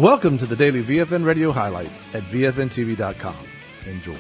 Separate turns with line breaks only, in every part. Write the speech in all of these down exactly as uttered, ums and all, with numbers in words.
Welcome to the Daily V F N Radio Highlights at V F N T V dot com. Enjoy.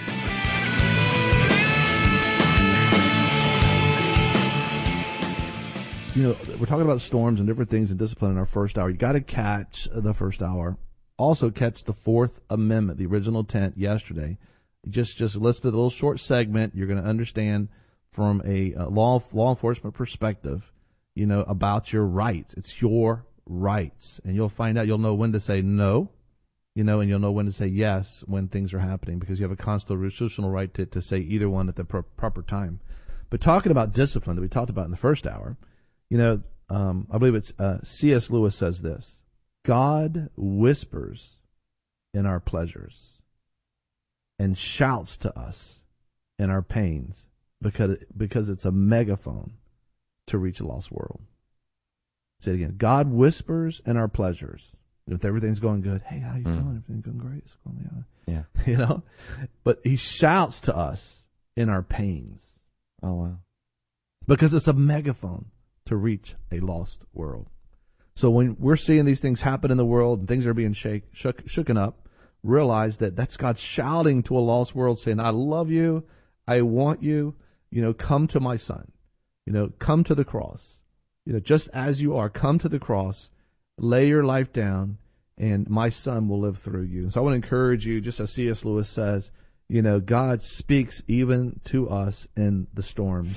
You know, we're talking about storms and different things and discipline in our first hour. You got to catch the first hour. Also catch the Fourth Amendment, the original intent yesterday. Just just listed a little short segment. You're going to understand from a uh, law law enforcement perspective, you know, about your rights. It's your rights, and you'll find out. You'll know when to say no, you know, and you'll know when to say yes when things are happening, because you have a constitutional right to, to say either one at the pro- proper time. But talking about discipline that we talked about in the first hour, you know, um, I believe it's uh, C S Lewis says this: God whispers in our pleasures and shouts to us in our pains, because because it's a megaphone to reach a lost world. Say it again. God whispers in our pleasures. If everything's going good, hey, how you mm. feeling? Everything's going great. It's going, yeah. yeah. You know? But he shouts to us in our pains.
Oh, wow.
Because it's a megaphone to reach a lost world. So when we're seeing these things happen in the world and things are being shake, shook, shooken up, realize that that's God shouting to a lost world saying, I love you. I want you. You know, come to my son. You know, come to the cross. You know, just as you are, come to the cross, lay your life down, and my son will live through you. So I want to encourage you, just as C S Lewis says, you know, God speaks even to us in the storms.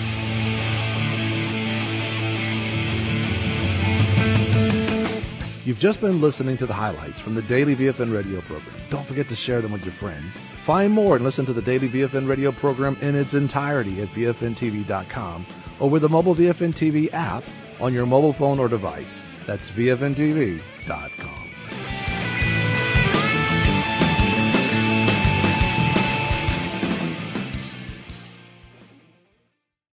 You've just been listening to the highlights from the Daily V F N radio program. Don't forget to share them with your friends. Find more and listen to the Daily V F N radio program in its entirety at V F N T V dot com or with the mobile V F N T V app on your mobile phone or device. That's V F N T V dot com.